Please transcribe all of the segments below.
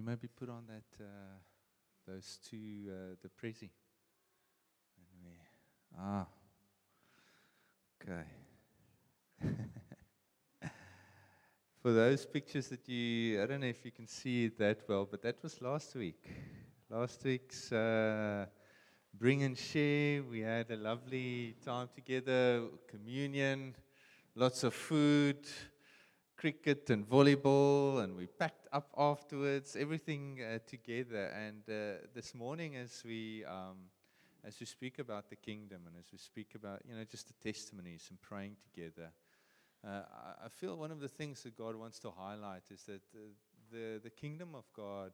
maybe put on that those two, the Prezi? And okay. For those pictures that I don't know if you can see it that well, but that was last week. Last week's Bring and Share. We had a lovely time together, communion, lots of food, cricket and volleyball, and we packed up afterwards, everything together. And this morning, as we speak about the kingdom, and as we speak about just the testimonies and praying together, I feel one of the things that God wants to highlight is that the kingdom of God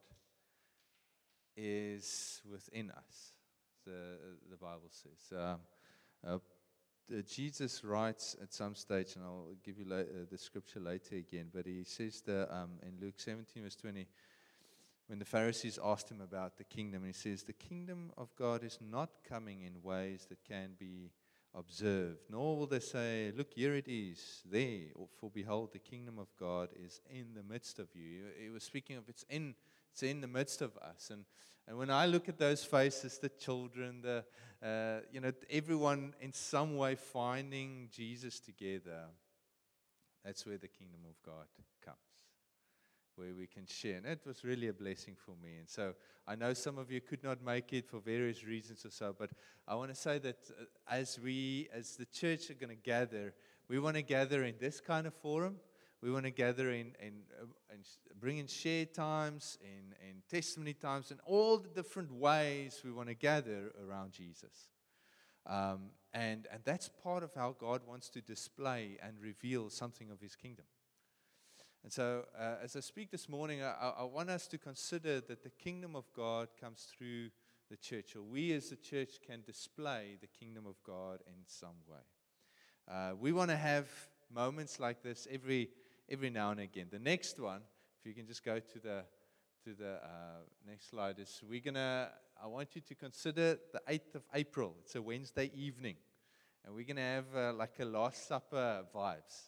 is within us. The Bible says. Jesus writes at some stage, and I'll give you the scripture later again, but he says in Luke 17 verse 20, when the Pharisees asked him about the kingdom, he says, the kingdom of God is not coming in ways that can be observed, nor will they say, look, here it is, there, for behold, the kingdom of God is in the midst of you. He was speaking of it's in the midst of us. And when I look at those faces, the children, everyone in some way finding Jesus together, that's where the kingdom of God comes, where we can share. And it was really a blessing for me. And so I know some of you could not make it for various reasons or so, but I want to say that as the church are going to gather, we want to gather in this kind of forum. We want to gather in bring in share times, in testimony times, in all the different ways we want to gather around Jesus. And that's part of how God wants to display and reveal something of His kingdom. And so as I speak this morning, I want us to consider that the kingdom of God comes through the church, or we as the church can display the kingdom of God in some way. We want to have moments like this every now and again. The next one, if you can just go to the next slide, is I want you to consider the 8th of April. It's a Wednesday evening, and we're gonna have like a Last Supper vibes.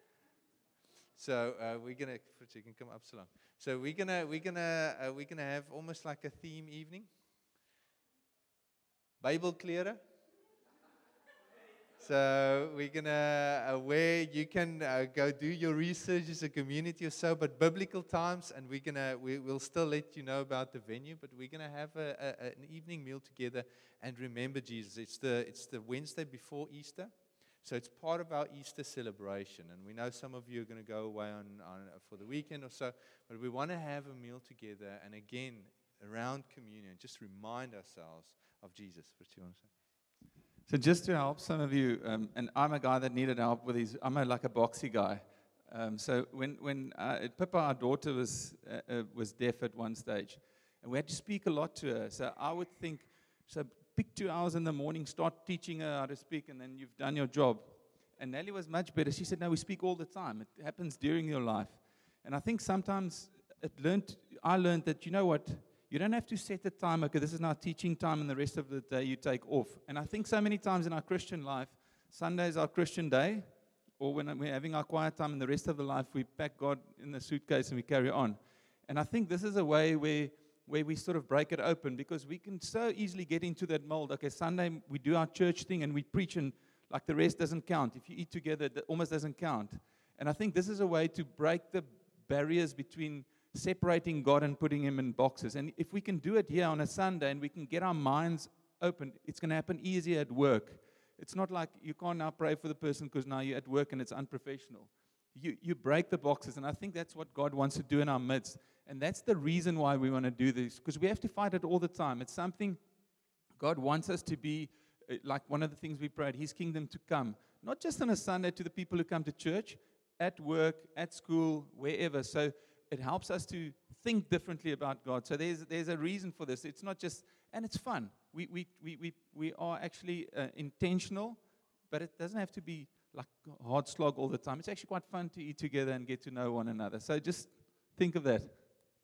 So we're gonna, you can come up so long. So we're gonna have almost like a theme evening. Bible clearer. So we're going to, where you can go do your research as a community or so, but biblical times, and we'll still let you know about the venue, but we're going to have an evening meal together and remember Jesus. It's the Wednesday before Easter, so it's part of our Easter celebration, and we know some of you are going to go away on for the weekend or so, but we want to have a meal together, and again, around communion, just remind ourselves of Jesus. What do you want to say? So just to help some of you, and I'm a guy that needed help with these. I'm like a boxy guy. So when Pippa, our daughter, was deaf at one stage, and we had to speak a lot to her. So I would think, so pick 2 hours in the morning, start teaching her how to speak, and then you've done your job. And Nelly was much better. She said, no, we speak all the time. It happens during your life. And I think sometimes I learned that, you know what, you don't have to set a time, okay, this is now teaching time and the rest of the day you take off. And I think so many times in our Christian life, Sunday is our Christian day, or when we're having our quiet time and the rest of the life, we pack God in the suitcase and we carry on. And I think this is a way where we sort of break it open, because we can so easily get into that mold. Okay, Sunday we do our church thing and we preach, and like the rest doesn't count. If you eat together, that almost doesn't count. And I think this is a way to break the barriers between separating God and putting Him in boxes. And if we can do it here on a Sunday and we can get our minds open, it's going to happen easier at work. It's not like you can't now pray for the person because now you're at work and it's unprofessional. You break the boxes, and I think that's what God wants to do in our midst. And that's the reason why we want to do this, because we have to fight it all the time. It's something God wants us to be, like one of the things we prayed, His kingdom to come. Not just on a Sunday to the people who come to church, at work, at school, wherever. So it helps us to think differently about God. So there's a reason for this. It's not just, and it's fun. We are actually intentional, but it doesn't have to be like hard slog all the time. It's actually quite fun to eat together and get to know one another. So just think of that.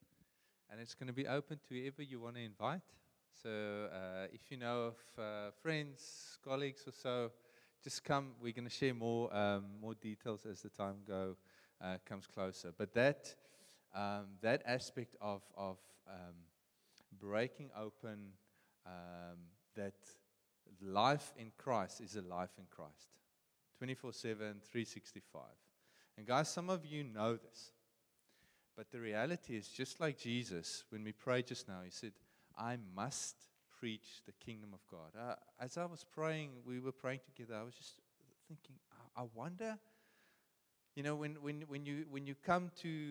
And it's going to be open to whoever you want to invite. So if you know of friends, colleagues or so, just come. We're going to share more details as the time comes closer. But that that aspect of breaking open that life in Christ is a life in Christ. 24/7, 365. And guys, some of you know this. But the reality is, just like Jesus, when we prayed just now, he said, I must preach the kingdom of God. As I was praying, we were praying together, I was just thinking, I wonder, when you come to,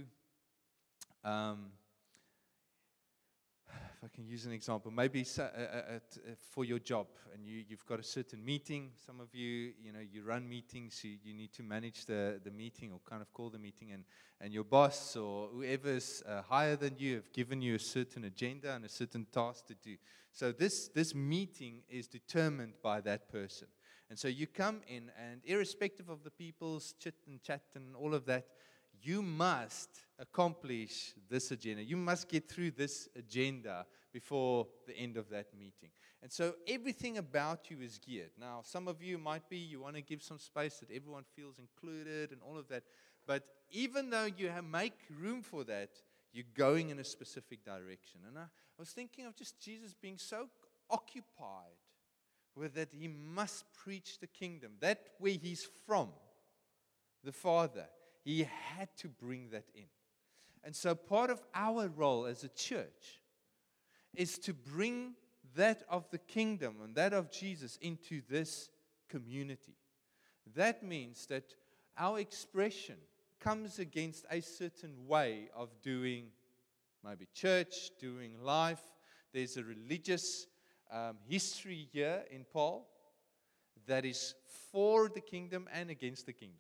if I can use an example, maybe for your job, and you've got a certain meeting. Some of you, you run meetings, you need to manage the meeting or kind of call the meeting, and your boss or whoever's higher than you have given you a certain agenda and a certain task to do. So this meeting is determined by that person. And so you come in, and irrespective of the people's chit and chat and all of that, you must accomplish this agenda. You must get through this agenda before the end of that meeting. And so everything about you is geared. Now, some of you might be, you want to give some space that everyone feels included and all of that. But even though you make room for that, you're going in a specific direction. And I was thinking of just Jesus being so occupied with that he must preach the kingdom. That where he's from, the Father. He had to bring that in. And so part of our role as a church is to bring that of the kingdom and that of Jesus into this community. That means that our expression comes against a certain way of doing maybe church, doing life. There's a religious history here in Paul that is for the kingdom and against the kingdom.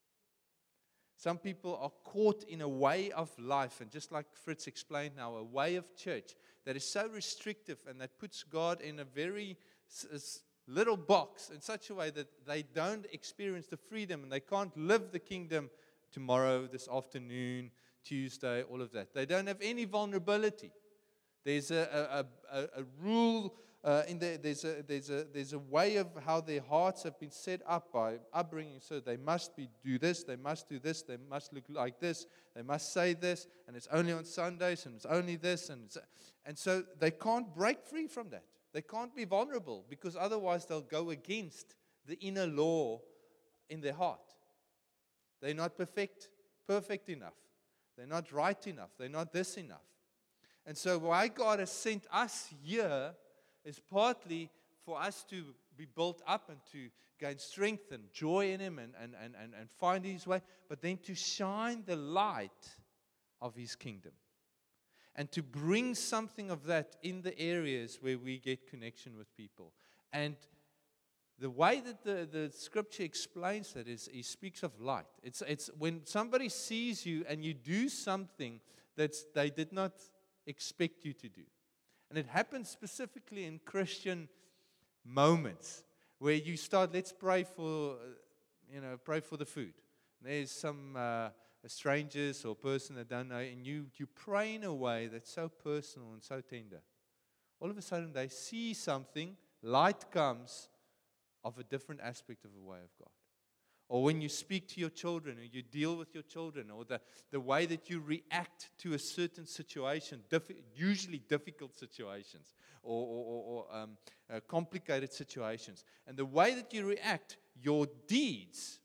Some people are caught in a way of life, and just like Fritz explained now, a way of church that is so restrictive and that puts God in a very little box in such a way that they don't experience the freedom and they can't live the kingdom tomorrow, this afternoon, Tuesday, all of that. They don't have any vulnerability. There's a rule there's a way of how their hearts have been set up by upbringing. So they must do this, they must do this, they must look like this, they must say this, and it's only on Sundays, and it's only this, and so they can't break free from that. They can't be vulnerable because otherwise they'll go against the inner law in their heart. They're not perfect enough. They're not right enough. They're not this enough. And so why God has sent us here is partly for us to be built up and to gain strength and joy in Him and find His way, but then to shine the light of His kingdom and to bring something of that in the areas where we get connection with people. And the way that the scripture explains that is, He speaks of light. It's when somebody sees you and you do something that they did not expect you to do. And it happens specifically in Christian moments where you start, let's pray for the food. And there's some strangers or person that don't know, and you pray in a way that's so personal and so tender. All of a sudden they see something, light comes of a different aspect of the way of God. Or when you speak to your children, or you deal with your children, or the way that you react to a certain situation, usually difficult situations, or complicated situations. And the way that you react, your deeds,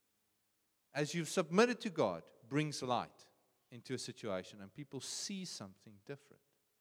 as you've submitted to God, brings light into a situation, and people see something different.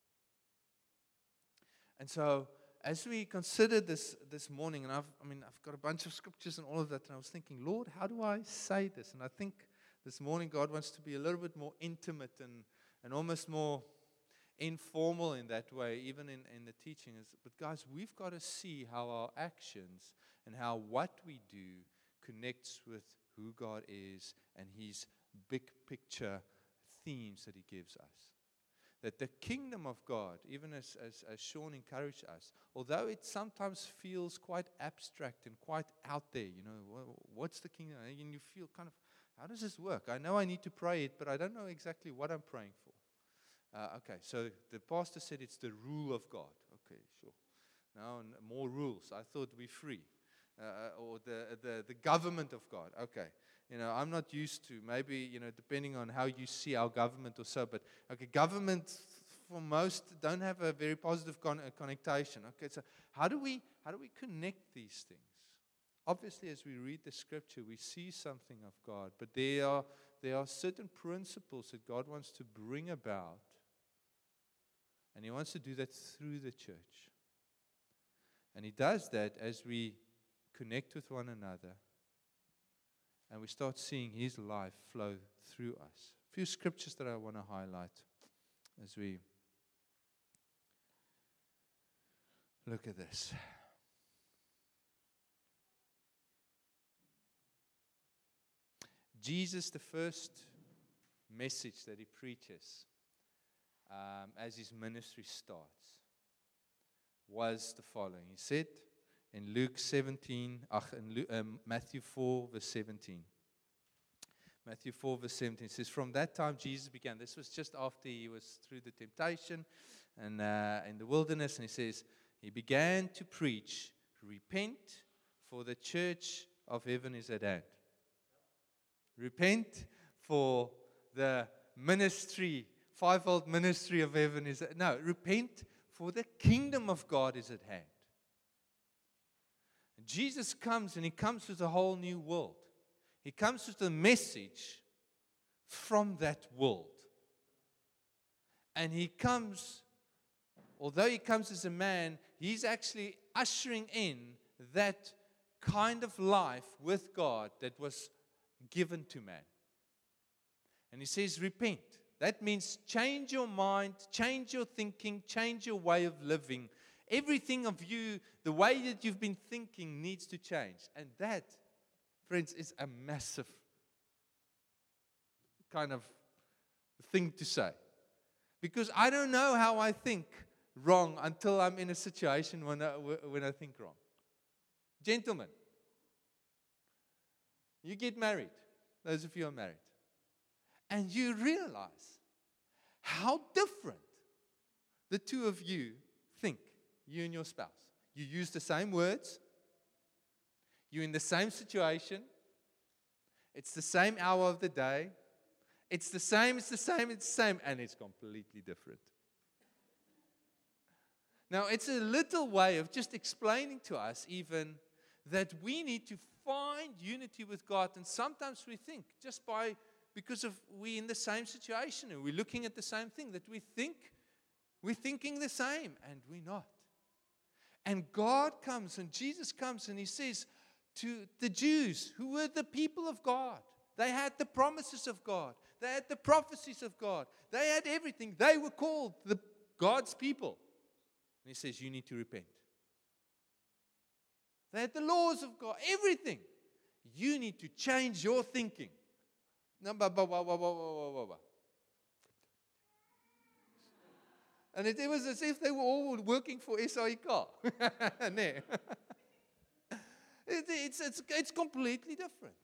And so, as we considered this morning, and I've got a bunch of scriptures and all of that, and I was thinking, Lord, how do I say this? And I think this morning God wants to be a little bit more intimate and almost more informal in that way, even in the teaching. But guys, we've got to see how our actions and how what we do connects with who God is and His big picture themes that He gives us. That the kingdom of God, even as Sean encouraged us, although it sometimes feels quite abstract and quite out there, what's the kingdom? And you feel kind of, how does this work? I know I need to pray it, but I don't know exactly what I'm praying for. Okay, so the pastor said it's the rule of God. Okay, sure. Now, more rules. I thought we're free. Or the government of God. Okay. I'm not used to, maybe, depending on how you see our government or so, but, okay, government for most don't have a very positive connotation. Okay, so how do we connect these things? Obviously, as we read the scripture, we see something of God, but there are certain principles that God wants to bring about, and He wants to do that through the church. And He does that as we connect with one another, and we start seeing His life flow through us. A few scriptures that I want to highlight as we look at this. Jesus, the first message that He preaches as His ministry starts was the following. He said in Matthew 4, verse 17. Matthew 4, verse 17 says, from that time Jesus began. This was just after He was through the temptation and in the wilderness. And He says, He began to preach, repent, for the church of heaven is at hand. Repent, for the ministry, fivefold ministry of heaven is at, no, repent, for the kingdom of God is at hand. And Jesus comes, and He comes with a whole new world. He comes with a message from that world. And He comes, although He comes as a man, He's actually ushering in that kind of life with God that was given to man. And He says, repent. That means change your mind, change your thinking, change your way of living. Everything of you, the way that you've been thinking, needs to change. And that, friends, is a massive kind of thing to say. Because I don't know how I think wrong until I'm in a situation when I think wrong. Gentlemen, you get married, those of you who are married, and you realize how different the two of you think, you and your spouse. You use the same words, you're in the same situation, it's the same hour of the day, it's the same, and it's completely different. Now, it's a little way of just explaining to us even that we need to find unity with God. And sometimes we think, because we're in the same situation and we're looking at the same thing, that we think we're thinking the same, and we're not. And God comes, and Jesus comes, and He says to the Jews, who were the people of God, they had the promises of God, they had the prophecies of God, they had everything. They were called God's people. And He says, you need to repent. They had the laws of God, everything. You need to change your thinking. And it was as if they were all working for SAIK. It's completely different.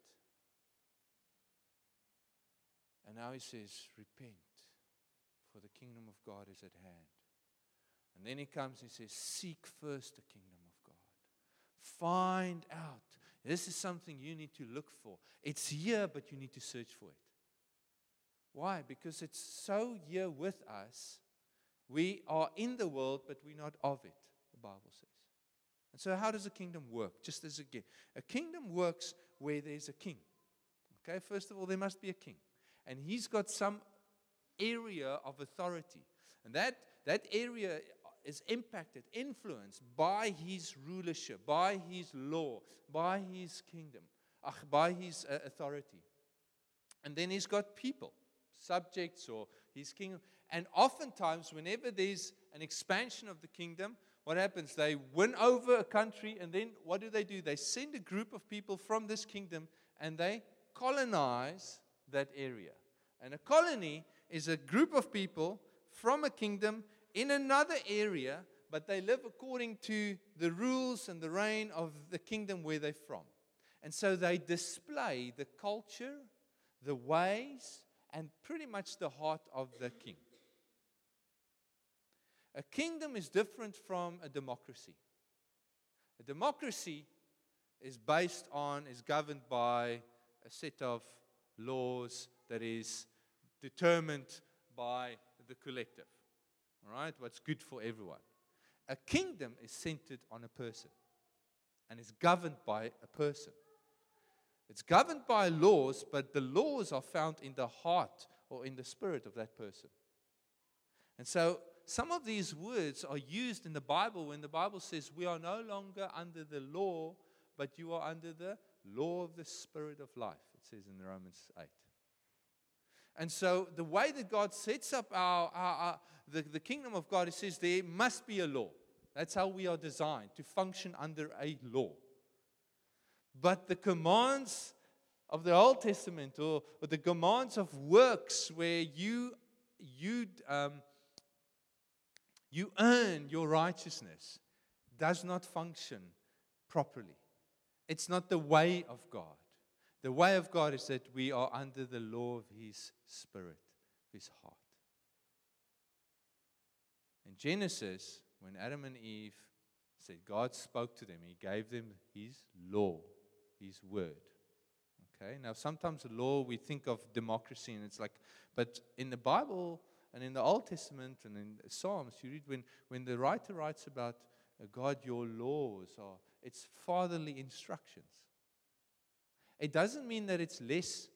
And now He says, repent, for the kingdom of God is at hand. And then He comes and He says, seek first the kingdom of God. Find out. This is something you need to look for. It's here, but you need to search for it. Why? Because it's so here with us. We are in the world, but we're not of it, the Bible says. And so how does a kingdom work? Just as again, a kingdom works where there's a king. Okay, first of all, there must be a king. And he's got some area of authority. And that area is impacted, influenced by his rulership, by his law, by his kingdom, by his authority. And then he's got people, subjects or his kingdom. And oftentimes, whenever there's an expansion of the kingdom, what happens? They win over a country, and then what do? They send a group of people from this kingdom, and they colonize that area. And a colony is a group of people from a kingdom in another area, but they live according to the rules and the reign of the kingdom where they're from. And so they display the culture, the ways, and pretty much the heart of the king. A kingdom is different from a democracy. A democracy is governed by a set of laws that is determined by the collective. All right? What's good for everyone. A kingdom is centered on a person and is governed by a person. It's governed by laws, but the laws are found in the heart or in the spirit of that person. And so some of these words are used in the Bible when the Bible says we are no longer under the law, but you are under the law of the Spirit of life. It says in Romans 8. And so the way that God sets up the kingdom of God, it says there must be a law. That's how we are designed, to function under a law. But the commands of the Old Testament, or the commands of works where you earn your righteousness, does not function properly. It's not the way of God. The way of God is that we are under the law of His Spirit, His heart. In Genesis, when Adam and Eve said God spoke to them, He gave them His law, His word. Okay, now sometimes the law, we think of democracy, and it's like, but in the Bible and in the Old Testament and in Psalms, you read when the writer writes about God, your laws are, it's fatherly instructions. It doesn't mean that it's less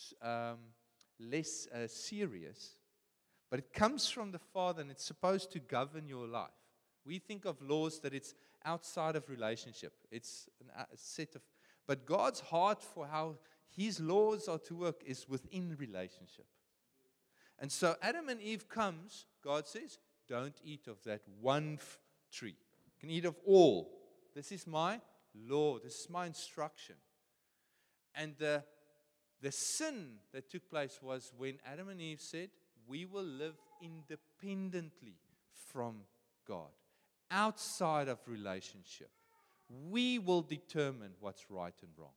serious, but it comes from the Father, and it's supposed to govern your life. We think of laws that it's outside of relationship. It's a set of, but God's heart for how His laws are to work is within relationship. And so Adam and Eve comes, God says, don't eat of that one tree. You can eat of all. This is my law. This is my instruction. And the sin that took place was when Adam and Eve said, we will live independently from God, outside of relationship. We will determine what's right and wrong.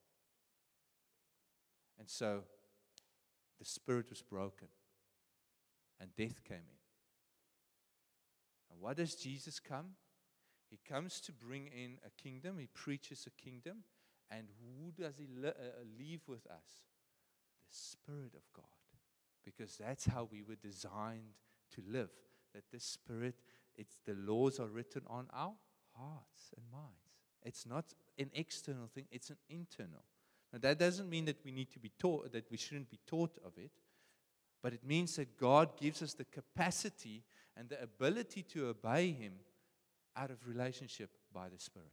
And so the spirit was broken and death came in. And what does Jesus come? He comes to bring in a kingdom. He preaches a kingdom. And who does He leave with us? The Spirit of God. Because that's how we were designed to live. That the Spirit, the laws are written on our hearts and minds. It's not an external thing, it's an internal. Now that doesn't mean that we need to be taught, that we shouldn't be taught of it. But it means that God gives us the capacity and the ability to obey Him out of relationship by the Spirit.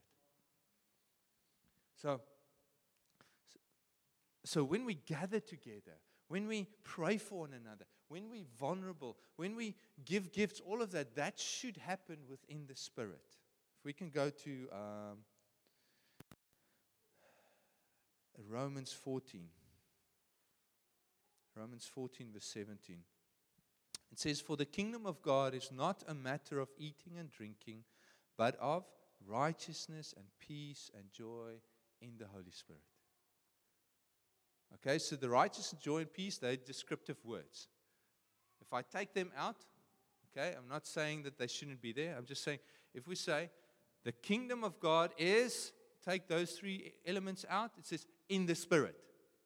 So when we gather together, when we pray for one another, when we're vulnerable, when we give gifts, all of that, that should happen within the Spirit. If we can go to Romans 14. Romans 14, verse 17. It says, for the kingdom of God is not a matter of eating and drinking, but of righteousness and peace and joy in the Holy Spirit. Okay, so the righteousness, joy, and peace, they're descriptive words. If I take them out, okay, I'm not saying that they shouldn't be there. I'm just saying, if we say, the kingdom of God is, take those three elements out, it says, in the Spirit.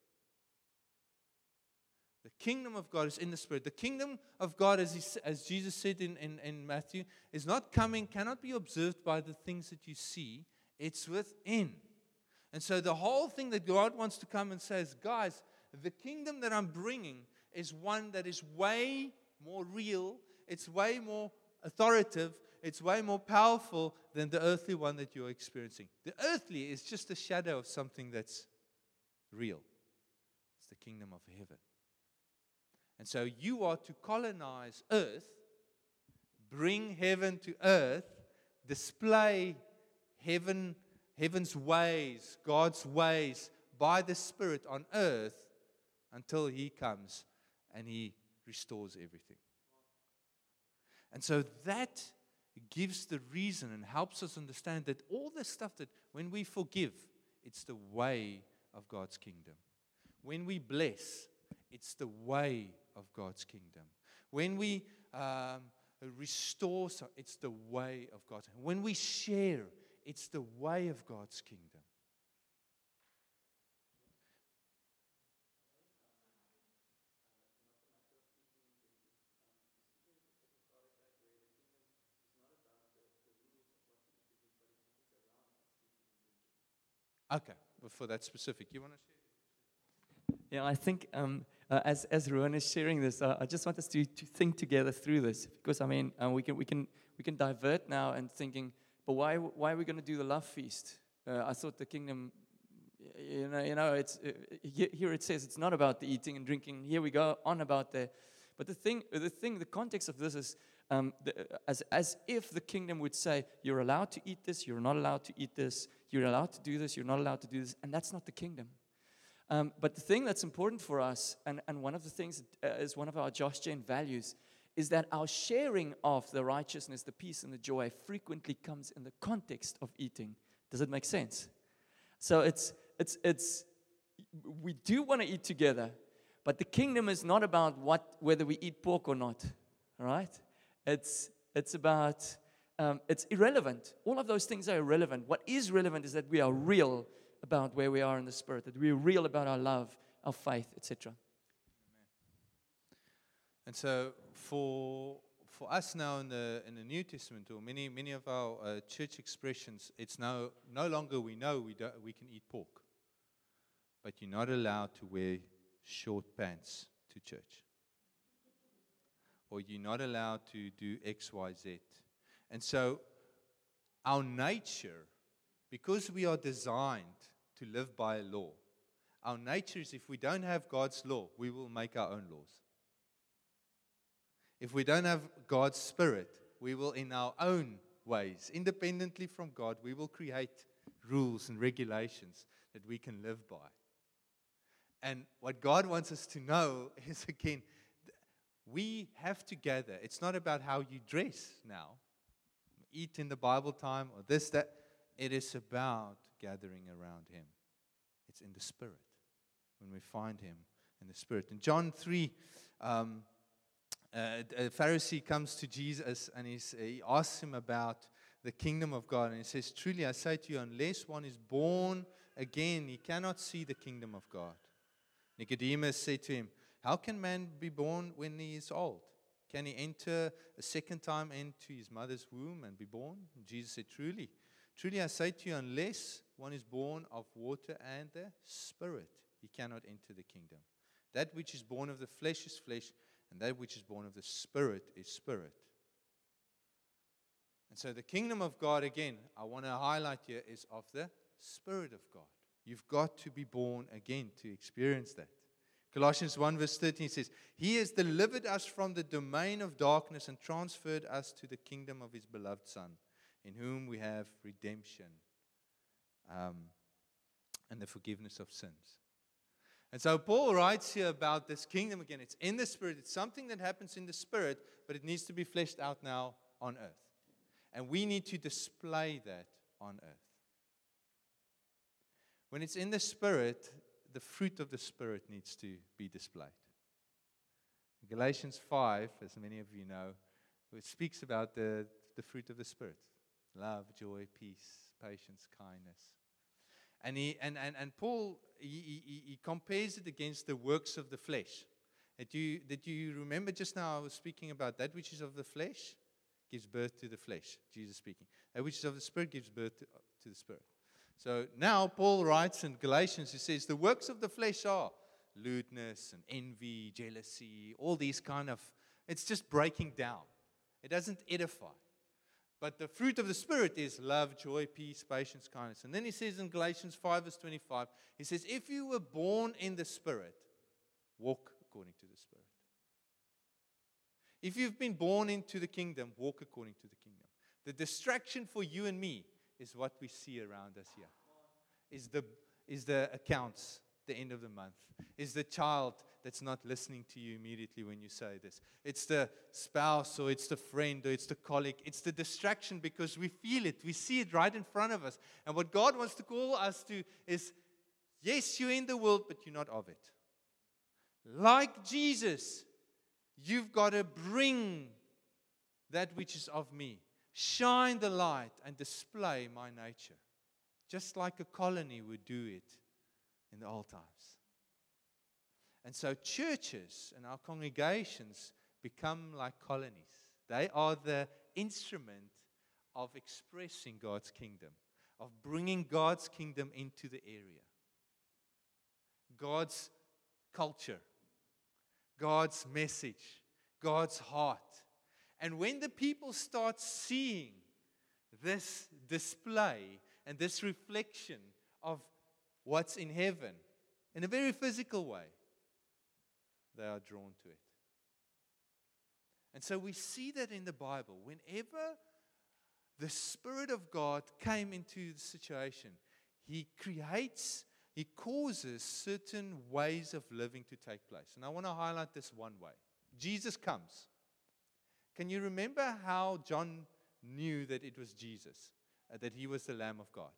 The kingdom of God is in the Spirit. The kingdom of God, as Jesus said in Matthew, is not coming, cannot be observed by the things that you see. It's within. And so the whole thing that God wants to come and say is, guys, the kingdom that I'm bringing is one that is way more real. It's way more authoritative. It's way more powerful than the earthly one that you're experiencing. The earthly is just a shadow of something that's real. It's the kingdom of heaven. And so you are to colonize earth, bring heaven to earth, display heaven's ways, God's ways, by the Spirit on earth until He comes and He restores everything. And so that gives the reason and helps us understand that all the stuff that when we forgive, it's the way of God's kingdom. When we bless, it's the way of God's kingdom. When we restore, it's the way of God's kingdom. When we share, it's the way of God's kingdom. Okay, but for that specific, you want to share? Yeah, I think as Rowan is sharing this, I just want us to think together through this, because I mean we can divert now and thinking, but why are we going to do the love feast? I thought the kingdom, it's here it says it's not about the eating and drinking. Here we go on about but the context of this is as if the kingdom would say you're allowed to eat this, you're not allowed to eat this, you're allowed to do this, you're not allowed to do this, and that's not the kingdom. But the thing that's important for us, and one of the things that is one of our Josh Gen values, is that our sharing of the righteousness, the peace, and the joy frequently comes in the context of eating. Does it make sense? So we do want to eat together, but the kingdom is not about whether we eat pork or not. All right? It's about it's irrelevant. All of those things are irrelevant. What is relevant is that we are real about where we are in the Spirit, that we're real about our love, our faith, etc. And so for us now in the New Testament, or many of our church expressions, it's now no longer we can eat pork, but you're not allowed to wear short pants to church, or you're not allowed to do X, Y, Z. And so our nature, because we are designed to live by a law, our nature is if we don't have God's law, we will make our own laws. If we don't have God's Spirit, we will in our own ways, independently from God, we will create rules and regulations that we can live by. And what God wants us to know is, again, we have to gather. It's not about how you dress now, eat in the Bible time, or this, that. It is about gathering around Him. It's in the Spirit. When we find Him in the Spirit. In John 3, a Pharisee comes to Jesus and he asks Him about the kingdom of God. And he says, truly I say to you, unless one is born again, he cannot see the kingdom of God. Nicodemus said to him, how can man be born when he is old? Can he enter a second time into his mother's womb and be born? And Jesus said, truly I say to you, unless one is born of water and the Spirit, he cannot enter the kingdom. That which is born of the flesh is flesh, and that which is born of the Spirit is spirit. And so the kingdom of God, again, I want to highlight here, is of the Spirit of God. You've got to be born again to experience that. Colossians 1 verse 13 says, He has delivered us from the domain of darkness and transferred us to the kingdom of His beloved Son, in whom we have redemption and the forgiveness of sins. And so Paul writes here about this kingdom again. It's in the Spirit. It's something that happens in the Spirit, but it needs to be fleshed out now on earth. And we need to display that on earth. When it's in the Spirit, the fruit of the Spirit needs to be displayed. Galatians 5, as many of you know, it speaks about the fruit of the Spirit. Love, joy, peace, patience, kindness. And Paul, he compares it against the works of the flesh. Did you remember just now I was speaking about that which is of the flesh gives birth to the flesh, Jesus speaking. That which is of the Spirit gives birth to the Spirit. So now Paul writes in Galatians, he says, the works of the flesh are lewdness and envy, jealousy, all these kind of, it's just breaking down. It doesn't edify. But the fruit of the Spirit is love, joy, peace, patience, kindness. And then he says in Galatians 5 verse 25, he says, if you were born in the Spirit, walk according to the Spirit. If you've been born into the kingdom, walk according to the kingdom. The distraction for you and me is what we see around us here. Is the accounts, the end of the month. Is the child that's not listening to you immediately when you say this. It's the spouse or it's the friend or it's the colleague. It's the distraction because we feel it. We see it right in front of us. And what God wants to call us to is, yes, you're in the world, but you're not of it. Like Jesus, you've got to bring that which is of me. Shine the light and display my nature. Just like a colony would do it in the old times. And so churches and our congregations become like colonies. They are the instrument of expressing God's kingdom, of bringing God's kingdom into the area. God's culture, God's message, God's heart. And when the people start seeing this display and this reflection of what's in heaven in a very physical way, they are drawn to it. And so we see that in the Bible. Whenever the Spirit of God came into the situation, He causes certain ways of living to take place. And I want to highlight this one way. Jesus comes. Can you remember how John knew that it was Jesus, that He was the Lamb of God?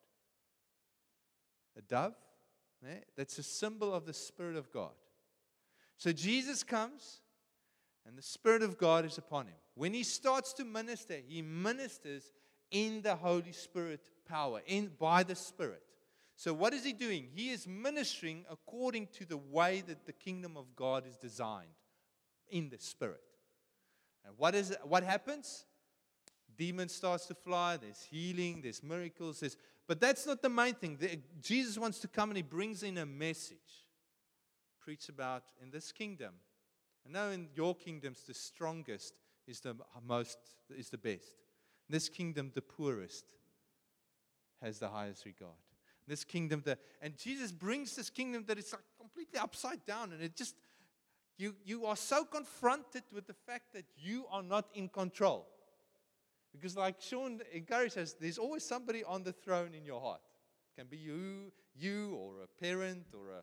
A dove, that's a symbol of the Spirit of God. So Jesus comes, and the Spirit of God is upon Him. When He starts to minister, He ministers in the Holy Spirit power, by the Spirit. So what is He doing? He is ministering according to the way that the kingdom of God is designed, in the Spirit. And what happens? Demons starts to fly, there's healing, there's miracles, but that's not the main thing. Jesus wants to come and He brings in a message. Preach about in this kingdom. I know in your kingdoms the strongest is the best. In this kingdom the poorest has the highest regard. In this kingdom and Jesus brings this kingdom that is like completely upside down, and it just you are so confronted with the fact that you are not in control. Because like Sean encouraged us, there's always somebody on the throne in your heart. It can be you or a parent or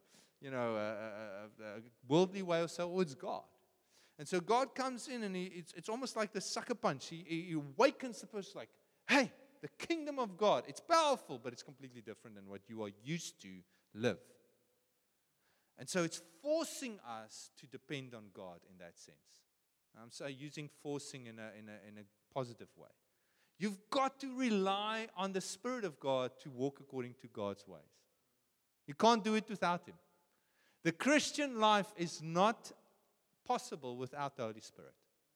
a worldly way or so, or it's God. And so God comes in and it's almost like the sucker punch. He awakens the person like, hey, the kingdom of God, it's powerful, but it's completely different than what you are used to live. And so it's forcing us to depend on God in that sense. I'm so using forcing in a positive way. You've got to rely on the Spirit of God to walk according to God's ways. You can't do it without Him. The Christian life is not possible without the Holy Spirit.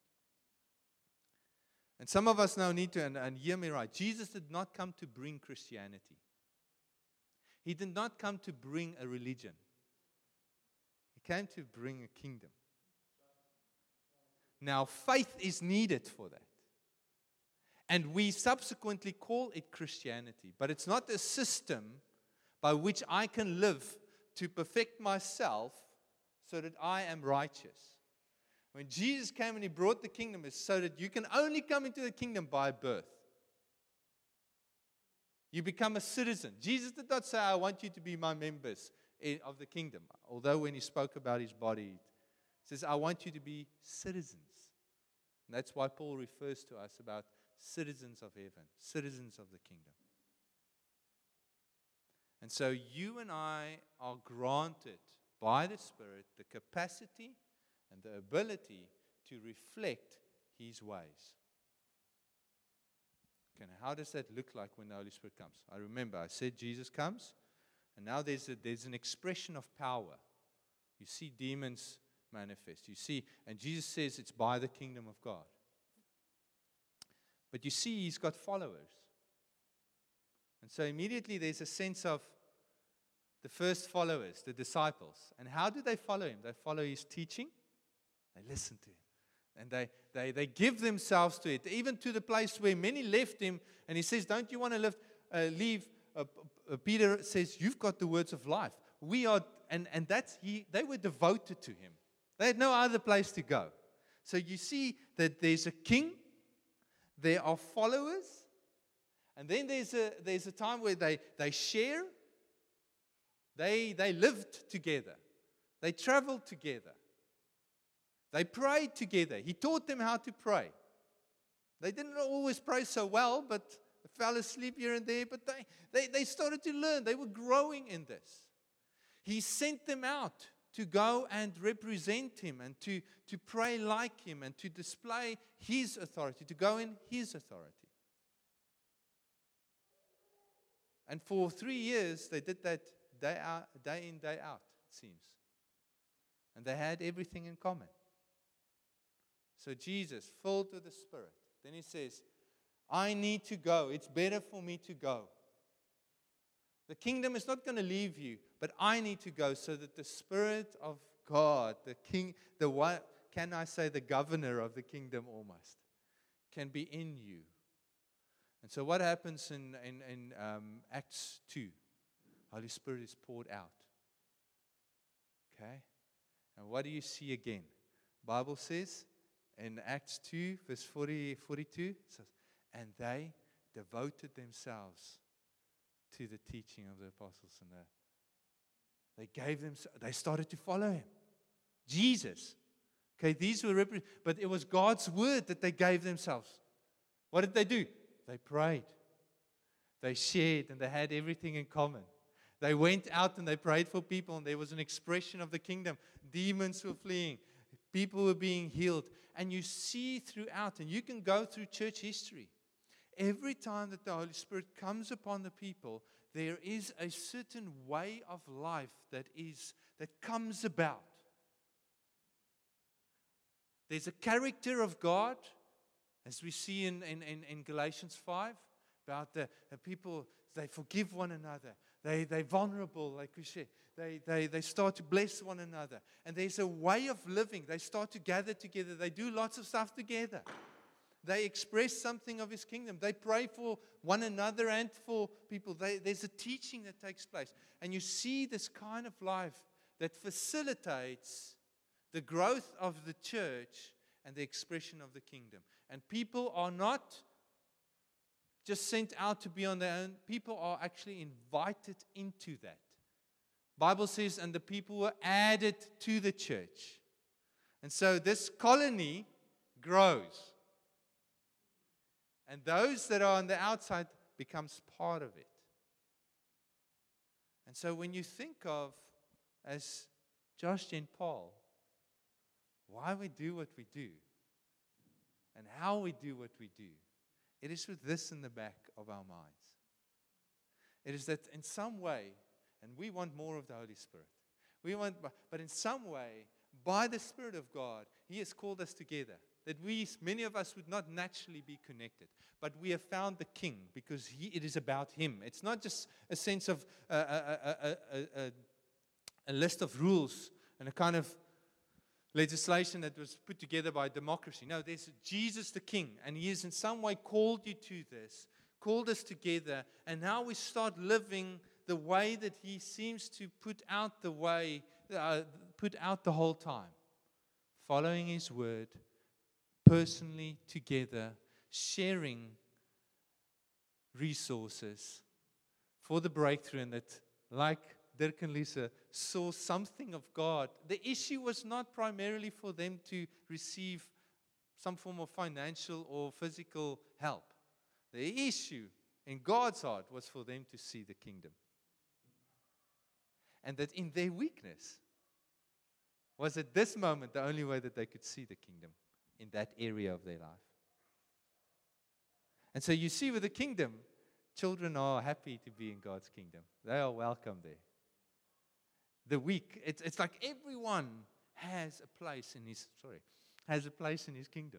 And some of us now need to, and hear me right, Jesus did not come to bring Christianity. He did not come to bring a religion. He came to bring a kingdom. Now, faith is needed for that. And we subsequently call it Christianity. But it's not a system by which I can live to perfect myself so that I am righteous. When Jesus came and He brought the kingdom, it's so that you can only come into the kingdom by birth. You become a citizen. Jesus did not say, I want you to be my members of the kingdom. Although when He spoke about His body, He says, I want you to be citizens. And that's why Paul refers to us about citizens of heaven, citizens of the kingdom. And so you and I are granted by the Spirit the capacity and the ability to reflect His ways. Okay, now how does that look like when the Holy Spirit comes? I remember I said Jesus comes, and now there's an expression of power. You see demons manifest. You see, and Jesus says it's by the kingdom of God. But you see, He's got followers. And so immediately there's a sense of the first followers, the disciples. And how do they follow Him? They follow His teaching. They listen to Him. And they give themselves to it, even to the place where many left Him. And He says, don't you want to leave? Peter says, you've got the words of life. We are, and they were devoted to Him. They had no other place to go. So you see that there's a king, there are followers, and then there's a time where they share. They lived together. They traveled together. They prayed together. He taught them how to pray. They didn't always pray so well, but they fell asleep here and there, but they started to learn. They were growing in this. He sent them out to go and represent Him and to pray like Him and to display His authority, to go in His authority. And for 3 years, they did that day in, day out, it seems. And they had everything in common. So Jesus, filled with the Spirit, then He says, I need to go. It's better for me to go. The kingdom is not going to leave you, but I need to go so that the Spirit of God, the King, the one, can I say the governor of the kingdom almost, can be in you. And so what happens in Acts 2? Holy Spirit is poured out. Okay? And what do you see again? Bible says in Acts 2, verse 42, it says, and they devoted themselves to the teaching of the apostles, and they started to follow him. Jesus. Okay, these were but it was God's word that they gave themselves. What did they do? They prayed. They shared, and they had everything in common. They went out and they prayed for people, and there was an expression of the kingdom. Demons were fleeing. People were being healed. And you see throughout, and you can go through church history. Every time that the Holy Spirit comes upon the people, there is a certain way of life that comes about. There's a character of God, as we see in Galatians 5, about the people, they forgive one another. They're vulnerable, like we say. They start to bless one another. And there's a way of living. They start to gather together. They do lots of stuff together. They express something of His kingdom. They pray for one another and for people. There's a teaching that takes place. And you see this kind of life that facilitates the growth of the church and the expression of the kingdom. And people are not just sent out to be on their own. People are actually invited into that. Bible says, and the people were added to the church. And so this colony grows. And those that are on the outside becomes part of it. And so when you think of, as Josh and Paul, why we do what we do and how we do what we do, it is with this in the back of our minds. It is that in some way, and we want more of the Holy Spirit, but in some way, by the Spirit of God, He has called us together. That many of us would not naturally be connected. But we have found the King because it is about Him. It's not just a sense of a list of rules and a kind of legislation that was put together by democracy. No, there's Jesus the King. And He has in some way called you to this, called us together. And now we start living the way that He seems to put out the whole time. Following His word, personally together, sharing resources for the breakthrough, and that, like Dirk and Lisa, saw something of God. The issue was not primarily for them to receive some form of financial or physical help. The issue in God's heart was for them to see the kingdom. And that in their weakness was at this moment the only way that they could see the kingdom in that area of their life. And so you see with the kingdom, children are happy to be in God's kingdom. They are welcome there. The weak, it's like everyone has a place in His kingdom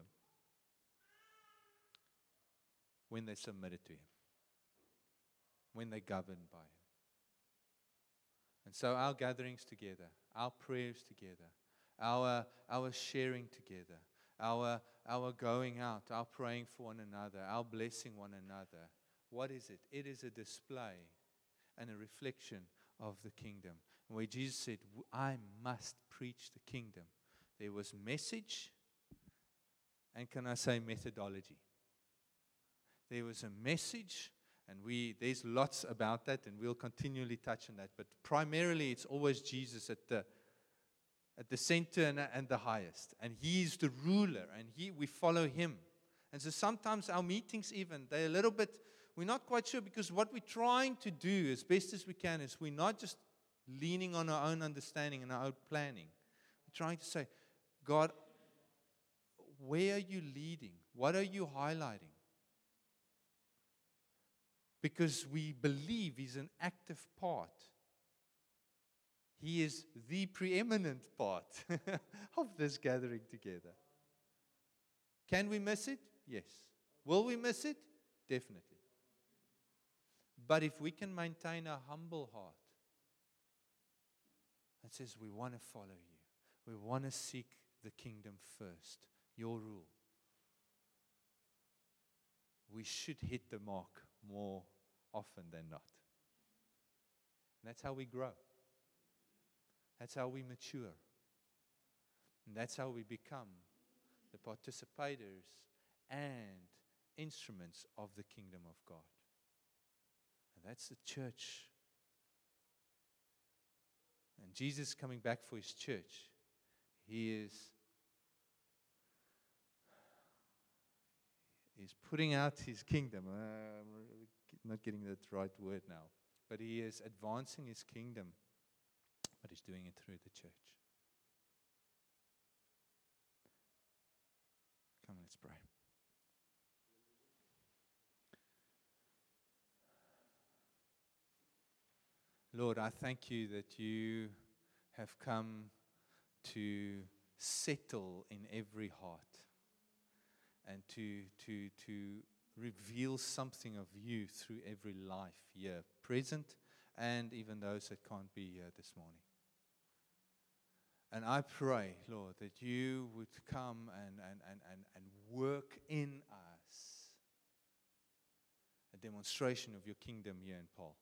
when they're submitted to Him, when they're governed by Him. And so our gatherings together, our prayers together, our sharing together, our going out, our praying for one another, our blessing one another. What is it? It is a display and a reflection of the kingdom. Where Jesus said, I must preach the kingdom. There was message, and can I say methodology? There was a message, and there's lots about that, and we'll continually touch on that. But primarily, it's always Jesus at the center and the highest. And He's the ruler, and we follow Him. And so sometimes our meetings even, they're a little bit, we're not quite sure, because what we're trying to do as best as we can is we're not just leaning on our own understanding and our own planning. We're trying to say, God, where are you leading? What are you highlighting? Because we believe He's an active part. He is the preeminent part of this gathering together. Can we miss it? Yes. Will we miss it? Definitely. But if we can maintain a humble heart that says we want to follow you, we want to seek the kingdom first, your rule, we should hit the mark more often than not. And that's how we grow. That's how we mature. And that's how we become the participators and instruments of the kingdom of God. And that's the church. And Jesus coming back for his church, he's putting out his kingdom. I'm not getting that right word now. But he is advancing his kingdom, but he's doing it through the church. Come, let's pray. Lord, I thank you that you have come to settle in every heart and to reveal something of you through every life here, present, and even those that can't be here this morning. And I pray, Lord, that you would come and work in us a demonstration of your kingdom here in Paul.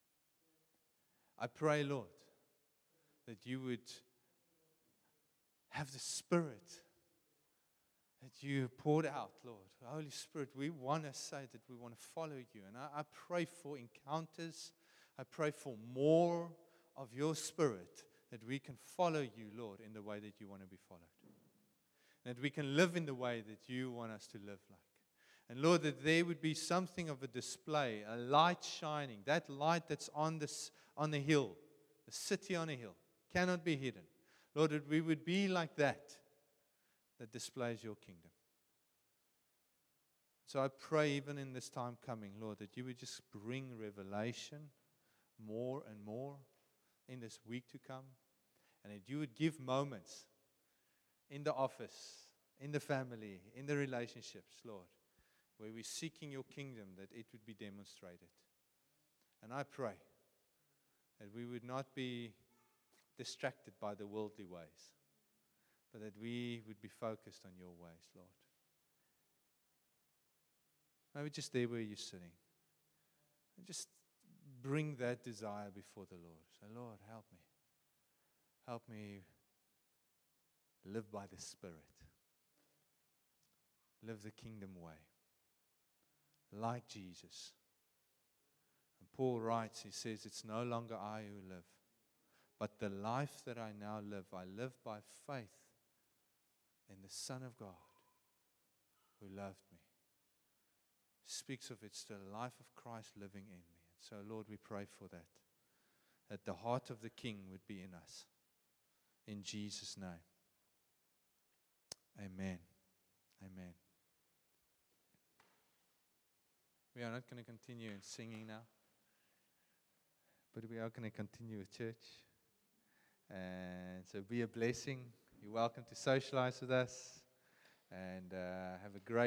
I pray, Lord, that you would have the Spirit that you poured out, Lord. Holy Spirit, we want to say that we want to follow you. And I pray for encounters. I pray for more of your Spirit, that we can follow you, Lord, in the way that you want to be followed. That we can live in the way that you want us to live like. And Lord, that there would be something of a display, a light shining, that light that's on the hill, the city on a hill, cannot be hidden. Lord, that we would be like that displays your kingdom. So I pray even in this time coming, Lord, that you would just bring revelation more and more in this week to come, and that you would give moments in the office, in the family, in the relationships, Lord, where we're seeking your kingdom, that it would be demonstrated. And I pray that we would not be distracted by the worldly ways, but that we would be focused on your ways, Lord. Maybe just there where you're sitting, and just bring that desire before the Lord. Say, Lord, help me. Help me live by the Spirit. Live the kingdom way, like Jesus. And Paul writes, he says, it's no longer I who live, but the life that I now live, I live by faith in the Son of God who loved me. Speaks of it's the life of Christ living in me. And so, Lord, we pray for that the heart of the King would be in us. In Jesus' name. Amen. Amen. We are not going to continue in singing now, but we are going to continue with church. And so be a blessing. You're welcome to socialize with us and have a great